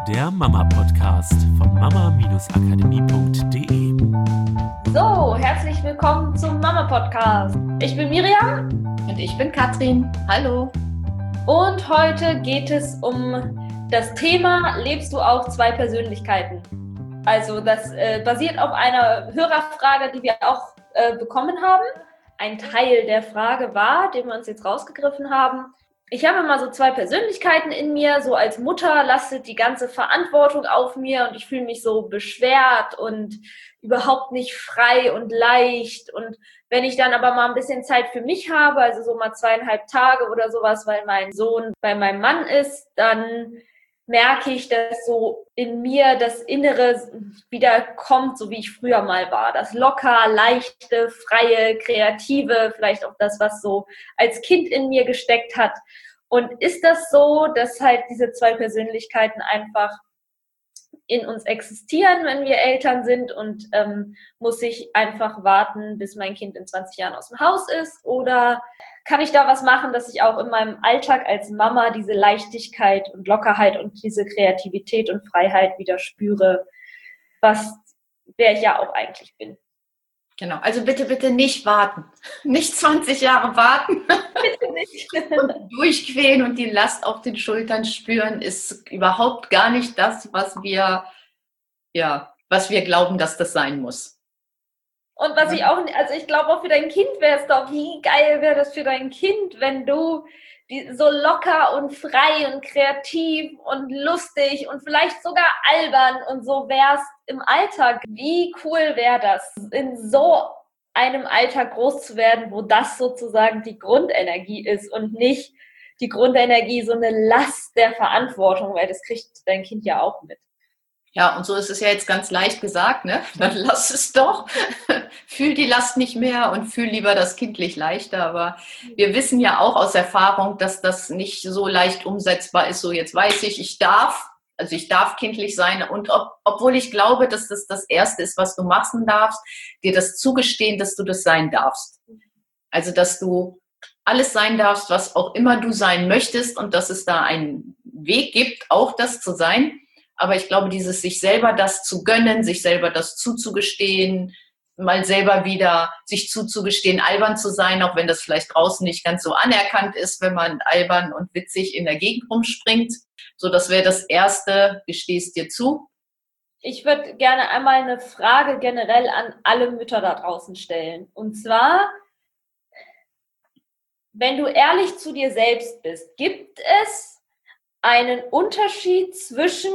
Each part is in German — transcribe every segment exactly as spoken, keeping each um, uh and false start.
der Mama-Podcast von mama akademie punkt de. So, herzlich willkommen zum Mama-Podcast. Ich bin Miriam. Und ich bin Katrin. Hallo. Und heute geht es um das Thema, lebst du auch zwei Persönlichkeiten? Also das äh, basiert auf einer Hörerfrage, die wir auch äh, bekommen haben. Ein Teil der Frage war, den wir uns jetzt rausgegriffen haben: Ich habe immer so zwei Persönlichkeiten in mir, so als Mutter lastet die ganze Verantwortung auf mir und ich fühle mich so beschwert und überhaupt nicht frei und leicht. Und wenn ich dann aber mal ein bisschen Zeit für mich habe, also so mal zweieinhalb Tage oder sowas, weil mein Sohn bei meinem Mann ist, dann merke ich, dass so in mir das Innere wieder kommt, so wie ich früher mal war. Das locker, leichte, freie, kreative, vielleicht auch das, was so als Kind in mir gesteckt hat. Und ist das so, dass halt diese zwei Persönlichkeiten einfach in uns existieren, wenn wir Eltern sind, und ähm, muss ich einfach warten, bis mein Kind in zwanzig Jahren aus dem Haus ist? Oder kann ich da was machen, dass ich auch in meinem Alltag als Mama diese Leichtigkeit und Lockerheit und diese Kreativität und Freiheit wieder spüre, was, wer ich ja auch eigentlich bin? Genau, also bitte, bitte nicht warten. Nicht zwanzig Jahre warten. Bitte nicht. Und durchquälen und die Last auf den Schultern spüren, ist überhaupt gar nicht das, was wir, ja, was wir glauben, dass das sein muss. Und was ich auch, also ich glaube auch für dein Kind wäre es doch, wie geil wäre das für dein Kind, wenn du die, so locker und frei und kreativ und lustig und vielleicht sogar albern und so wärst im Alltag. Wie cool wäre das, in so einem Alltag groß zu werden, wo das sozusagen die Grundenergie ist und nicht die Grundenergie so eine Last der Verantwortung, weil das kriegt dein Kind ja auch mit. Ja, und so ist es ja jetzt ganz leicht gesagt, ne? Dann lass es doch. Fühl die Last nicht mehr und fühl lieber das kindlich leichter. Aber wir wissen ja auch aus Erfahrung, dass das nicht so leicht umsetzbar ist. So, jetzt weiß ich, ich darf, also ich darf kindlich sein. Und ob, obwohl ich glaube, dass das das Erste ist, was du machen darfst, dir das zugestehen, dass du das sein darfst. Also, dass du alles sein darfst, was auch immer du sein möchtest und dass es da einen Weg gibt, auch das zu sein. Aber ich glaube, dieses sich selber das zu gönnen, sich selber das zuzugestehen, mal selber wieder sich zuzugestehen, albern zu sein, auch wenn das vielleicht draußen nicht ganz so anerkannt ist, wenn man albern und witzig in der Gegend rumspringt. So, das wäre das Erste, gestehst dir zu. Ich würde gerne einmal eine Frage generell an alle Mütter da draußen stellen. Und zwar, wenn du ehrlich zu dir selbst bist, gibt es einen Unterschied zwischen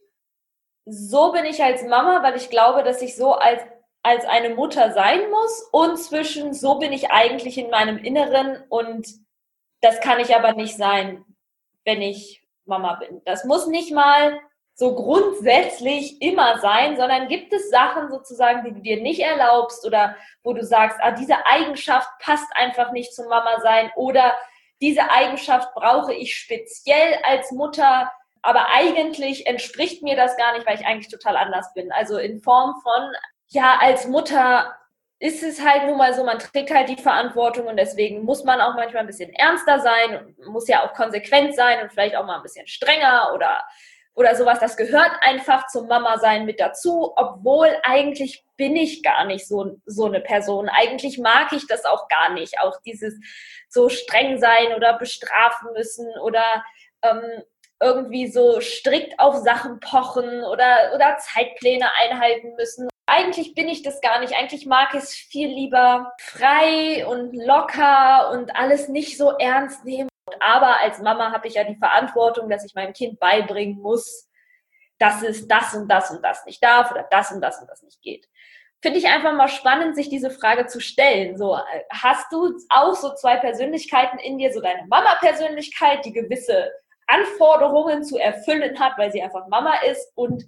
so bin ich als Mama, weil ich glaube, dass ich so als, als eine Mutter sein muss, und zwischen so bin ich eigentlich in meinem Inneren und das kann ich aber nicht sein, wenn ich Mama bin. Das muss nicht mal so grundsätzlich immer sein, sondern gibt es Sachen sozusagen, die du dir nicht erlaubst oder wo du sagst, ah, diese Eigenschaft passt einfach nicht zum Mama sein oder diese Eigenschaft brauche ich speziell als Mutter, aber eigentlich entspricht mir das gar nicht, weil ich eigentlich total anders bin. Also in Form von, ja, als Mutter ist es halt nun mal so, man trägt halt die Verantwortung und deswegen muss man auch manchmal ein bisschen ernster sein und muss ja auch konsequent sein und vielleicht auch mal ein bisschen strenger oder, oder sowas. Das gehört einfach zum Mama-Sein mit dazu, obwohl eigentlich bin ich gar nicht so, so eine Person. Eigentlich mag ich das auch gar nicht, auch dieses so streng sein oder bestrafen müssen oder ähm, irgendwie so strikt auf Sachen pochen oder, oder Zeitpläne einhalten müssen. Eigentlich bin ich das gar nicht. Eigentlich mag ich es viel lieber frei und locker und alles nicht so ernst nehmen. Aber als Mama habe ich ja die Verantwortung, dass ich meinem Kind beibringen muss, dass es das und das und das nicht darf oder das und das und das nicht geht. Finde ich einfach mal spannend, sich diese Frage zu stellen. So, hast du auch so zwei Persönlichkeiten in dir, so deine Mama-Persönlichkeit, die gewisse Anforderungen zu erfüllen hat, weil sie einfach Mama ist, und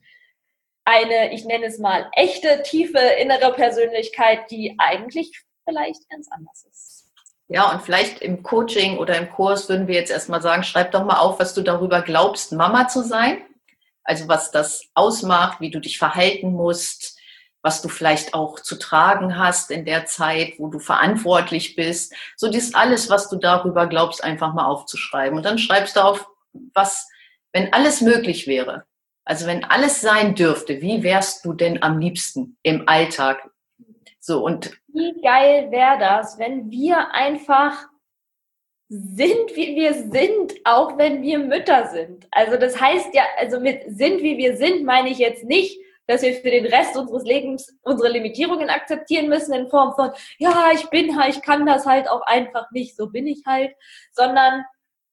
eine, ich nenne es mal, echte, tiefe innere Persönlichkeit, die eigentlich vielleicht ganz anders ist. Ja, und vielleicht im Coaching oder im Kurs würden wir jetzt erstmal sagen, schreib doch mal auf, was du darüber glaubst, Mama zu sein. Also was das ausmacht, wie du dich verhalten musst, was du vielleicht auch zu tragen hast in der Zeit, wo du verantwortlich bist. So das alles, was du darüber glaubst, einfach mal aufzuschreiben. Und dann schreibst du auf, was, wenn alles möglich wäre, Also wenn alles sein dürfte, wie wärst du denn am liebsten im Alltag? So, und wie geil wäre das, wenn wir einfach sind, wie wir sind, auch wenn wir Mütter sind. Also das heißt ja, also mit sind, wie wir sind, meine ich jetzt nicht, dass wir für den Rest unseres Lebens unsere Limitierungen akzeptieren müssen in Form von, ja, ich bin halt, ich kann das halt auch einfach nicht, so bin ich halt, sondern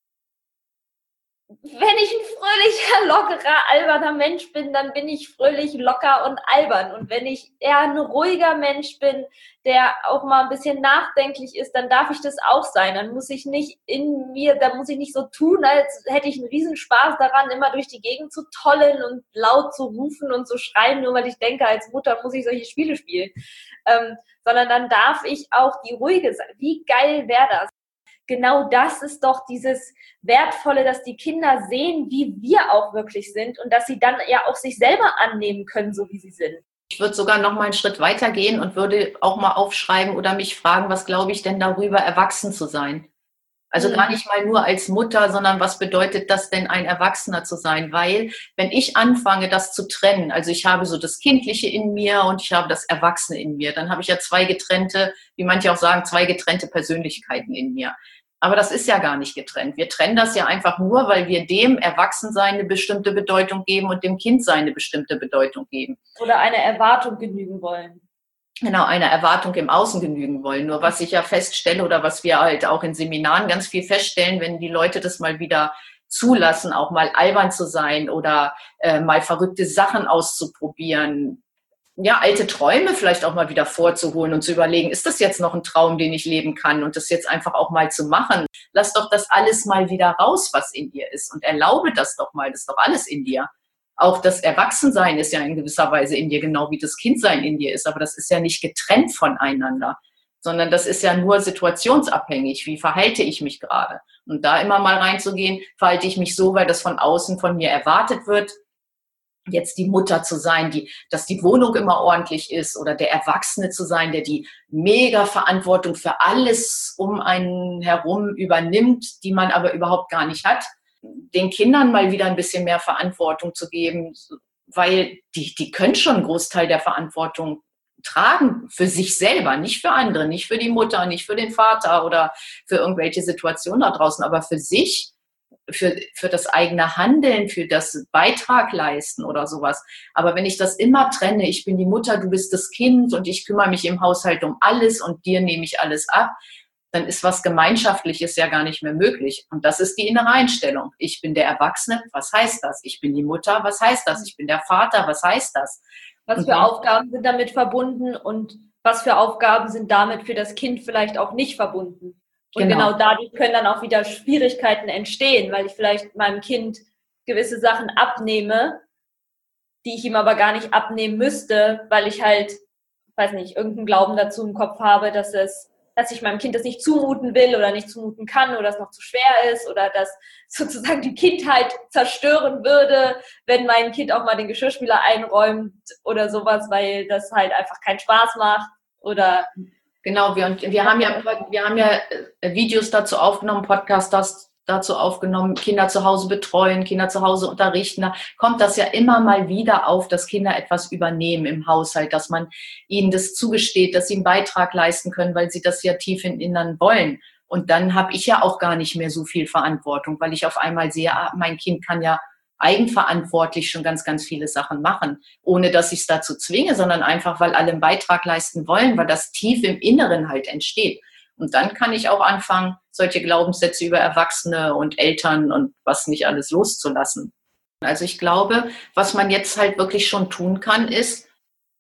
wenn ich ein fröhlicher, lockerer, alberner Mensch bin, dann bin ich fröhlich, locker und albern. Und wenn ich eher ein ruhiger Mensch bin, der auch mal ein bisschen nachdenklich ist, dann darf ich das auch sein. Dann muss ich nicht in mir, da muss ich nicht so tun, als hätte ich einen Riesenspaß daran, immer durch die Gegend zu tollen und laut zu rufen und zu schreien, nur weil ich denke, als Mutter muss ich solche Spiele spielen. Ähm, sondern dann darf ich auch die ruhige sein. Wie geil wäre das? Genau das ist doch dieses Wertvolle, dass die Kinder sehen, wie wir auch wirklich sind und dass sie dann ja auch sich selber annehmen können, so wie sie sind. Ich würde sogar noch mal einen Schritt weiter gehen und würde auch mal aufschreiben oder mich fragen, was glaube ich denn darüber, erwachsen zu sein? Also mhm. gar nicht mal nur als Mutter, sondern was bedeutet das denn, ein Erwachsener zu sein? Weil wenn ich anfange, das zu trennen, also ich habe so das Kindliche in mir und ich habe das Erwachsene in mir, dann habe ich ja zwei getrennte, wie manche auch sagen, zwei getrennte Persönlichkeiten in mir. Aber das ist ja gar nicht getrennt. Wir trennen das ja einfach nur, weil wir dem Erwachsensein eine bestimmte Bedeutung geben und dem Kindsein eine bestimmte Bedeutung geben. Oder einer Erwartung genügen wollen. Genau, einer Erwartung im Außen genügen wollen. Nur was ich ja feststelle oder was wir halt auch in Seminaren ganz viel feststellen, wenn die Leute das mal wieder zulassen, auch mal albern zu sein oder äh, mal verrückte Sachen auszuprobieren, ja, alte Träume vielleicht auch mal wieder vorzuholen und zu überlegen, ist das jetzt noch ein Traum, den ich leben kann und das jetzt einfach auch mal zu machen? Lass doch das alles mal wieder raus, was in dir ist und erlaube das doch mal, das ist doch alles in dir. Auch das Erwachsensein ist ja in gewisser Weise in dir, genau wie das Kindsein in dir ist, aber das ist ja nicht getrennt voneinander, sondern das ist ja nur situationsabhängig. Wie verhalte ich mich gerade? Und da immer mal reinzugehen, verhalte ich mich so, weil das von außen von mir erwartet wird, jetzt die Mutter zu sein, die, dass die Wohnung immer ordentlich ist oder der Erwachsene zu sein, der die mega Verantwortung für alles um einen herum übernimmt, die man aber überhaupt gar nicht hat. Den Kindern mal wieder ein bisschen mehr Verantwortung zu geben, weil die, die können schon einen Großteil der Verantwortung tragen für sich selber, nicht für andere, nicht für die Mutter, nicht für den Vater oder für irgendwelche Situationen da draußen, aber für sich. Für, für das eigene Handeln, für das Beitrag leisten oder sowas. Aber wenn ich das immer trenne, ich bin die Mutter, du bist das Kind und ich kümmere mich im Haushalt um alles und dir nehme ich alles ab, dann ist was Gemeinschaftliches ja gar nicht mehr möglich. Und das ist die innere Einstellung. Ich bin der Erwachsene, was heißt das? Ich bin die Mutter, was heißt das? Ich bin der Vater, was heißt das? Was für Aufgaben sind damit verbunden und was für Aufgaben sind damit für das Kind vielleicht auch nicht verbunden? Und genau. genau dadurch können dann auch wieder Schwierigkeiten entstehen, weil ich vielleicht meinem Kind gewisse Sachen abnehme, die ich ihm aber gar nicht abnehmen müsste, weil ich halt, weiß nicht, irgendeinen Glauben dazu im Kopf habe, dass es, dass ich meinem Kind das nicht zumuten will oder nicht zumuten kann oder es noch zu schwer ist oder dass sozusagen die Kindheit zerstören würde, wenn mein Kind auch mal den Geschirrspüler einräumt oder sowas, weil das halt einfach keinen Spaß macht oder Genau, wir, und wir haben ja, wir haben ja Videos dazu aufgenommen, Podcasts dazu aufgenommen, Kinder zu Hause betreuen, Kinder zu Hause unterrichten. Da kommt das ja immer mal wieder auf, dass Kinder etwas übernehmen im Haushalt, dass man ihnen das zugesteht, dass sie einen Beitrag leisten können, weil sie das ja tief im Innern wollen. Und dann habe ich ja auch gar nicht mehr so viel Verantwortung, weil ich auf einmal sehe, ah, mein Kind kann ja eigenverantwortlich schon ganz, ganz viele Sachen machen, ohne dass ich es dazu zwinge, sondern einfach, weil alle einen Beitrag leisten wollen, weil das tief im Inneren halt entsteht. Und dann kann ich auch anfangen, solche Glaubenssätze über Erwachsene und Eltern und was nicht alles loszulassen. Also ich glaube, was man jetzt halt wirklich schon tun kann, ist,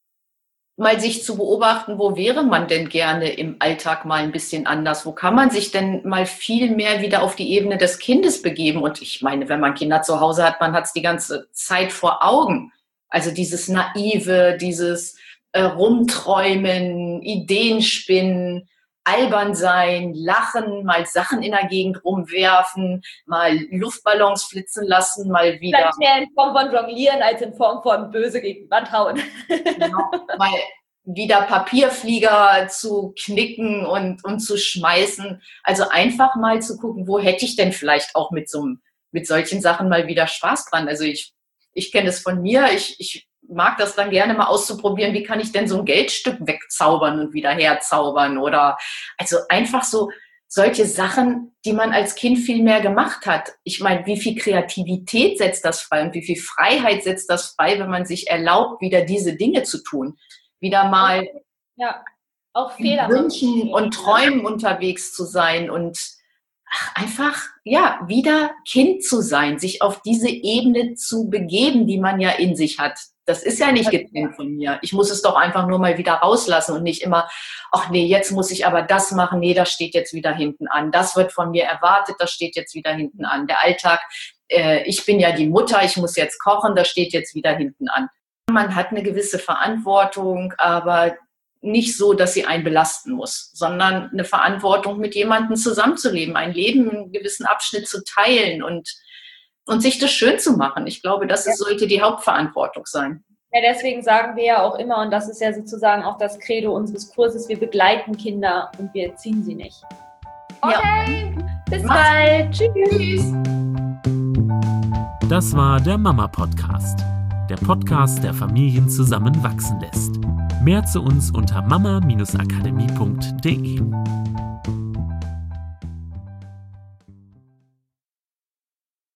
mal sich zu beobachten, wo wäre man denn gerne im Alltag mal ein bisschen anders? Wo kann man sich denn mal viel mehr wieder auf die Ebene des Kindes begeben? Und ich meine, wenn man Kinder zu Hause hat, man hat es die ganze Zeit vor Augen. Also dieses Naive, dieses äh, Rumträumen, Ideen spinnen, albern sein, lachen, mal Sachen in der Gegend rumwerfen, mal Luftballons flitzen lassen, mal wieder... Vielleicht mehr in Form von Jonglieren als in Form von böse gegen die Wand hauen. Genau, mal wieder Papierflieger zu knicken und, und zu schmeißen. Also einfach mal zu gucken, wo hätte ich denn vielleicht auch mit so mit solchen Sachen mal wieder Spaß dran. Also ich ich kenne es von mir, ich, ich mag das dann gerne mal auszuprobieren, wie kann ich denn so ein Geldstück wegzaubern und wieder herzaubern oder also einfach so solche Sachen, die man als Kind viel mehr gemacht hat. Ich meine, wie viel Kreativität setzt das frei und wie viel Freiheit setzt das frei, wenn man sich erlaubt, wieder diese Dinge zu tun. Wieder mal ja, auch Fehler wünschen und träumen unterwegs zu sein und ach, einfach, ja, wieder Kind zu sein, sich auf diese Ebene zu begeben, die man ja in sich hat. Das ist ja nicht getrennt von mir. Ich muss es doch einfach nur mal wieder rauslassen und nicht immer, ach nee, jetzt muss ich aber das machen, nee, das steht jetzt wieder hinten an. Das wird von mir erwartet, das steht jetzt wieder hinten an. Der Alltag, äh, ich bin ja die Mutter, ich muss jetzt kochen, das steht jetzt wieder hinten an. Man hat eine gewisse Verantwortung, aber nicht so, dass sie einen belasten muss, sondern eine Verantwortung, mit jemandem zusammenzuleben, ein Leben, einen gewissen Abschnitt zu teilen und und sich das schön zu machen. Ich glaube, das ist, sollte die Hauptverantwortung sein. Ja, deswegen sagen wir ja auch immer, und das ist ja sozusagen auch das Credo unseres Kurses, wir begleiten Kinder und wir erziehen sie nicht. Okay, ja. Bis Mach's. Bald. Tschüss. Das war der Mama-Podcast. Der Podcast, der Familien zusammenwachsen lässt. Mehr zu uns unter mama Bindestrich akademie punkt de.